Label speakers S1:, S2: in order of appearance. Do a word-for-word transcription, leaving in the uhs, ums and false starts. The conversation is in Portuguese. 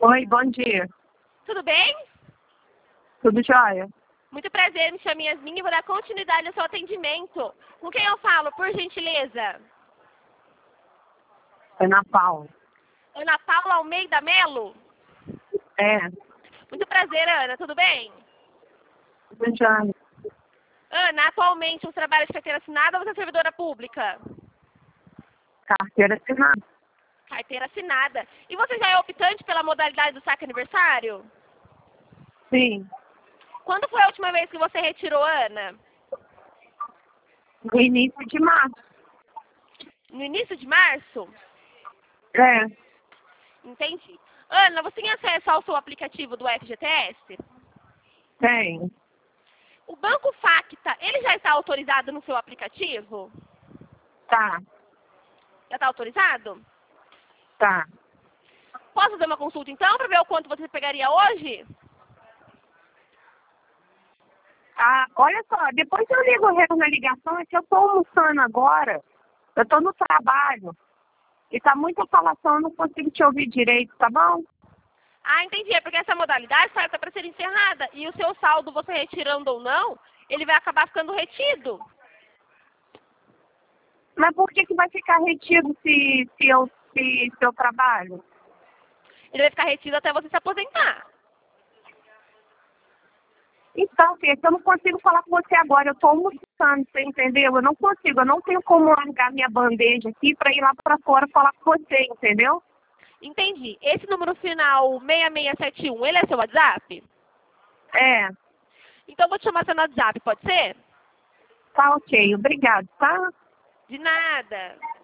S1: Oi, bom dia.
S2: Tudo bem?
S1: Tudo jóia?
S2: Muito prazer, me chamo Yasmin e vou dar continuidade ao seu atendimento. Com quem eu falo, por gentileza?
S1: Ana Paula.
S2: Ana Paula Almeida Melo?
S1: É,
S2: Muito prazer, Ana. Tudo bem?
S1: tudo jóia.
S2: Ana, atualmente você trabalha de carteira assinada ou você é servidora pública?
S1: Carteira assinada.
S2: Carteira assinada. E você já é optante pela modalidade do saque aniversário?
S1: Sim,
S2: Quando foi a última vez que você retirou, Ana?
S1: no início de março.
S2: No início de março?
S1: É,
S2: Entendi. Ana, você tem acesso ao seu aplicativo do F G T S?
S1: tem.
S2: O Banco Facta, ele já está autorizado no seu aplicativo?
S1: Tá,
S2: Já está autorizado?
S1: tá.
S2: Posso fazer uma consulta então para ver o quanto você pegaria hoje?
S1: Ah, olha só, depois eu ligo o resto na ligação, é que eu tô almoçando agora. Eu tô no trabalho. E tá muita falação, eu não consigo te ouvir direito, tá bom?
S2: Ah, entendi. É porque essa modalidade está para ser encerrada. E o seu saldo, você retirando ou não, ele vai acabar ficando retido.
S1: Mas por que que vai ficar retido se, se, eu, se, se eu trabalho?
S2: Ele vai ficar retido até você se aposentar.
S1: Então, filha, eu não consigo falar com você agora, eu tô almoçando, você entendeu? Eu não consigo, eu não tenho como largar minha bandeja aqui pra ir lá pra fora falar com você, entendeu?
S2: Entendi. Esse número final seis seis sete um, ele é seu WhatsApp?
S1: É,
S2: Então eu vou te chamar seu WhatsApp, pode ser?
S1: tá ok, obrigado, tá?
S2: De nada.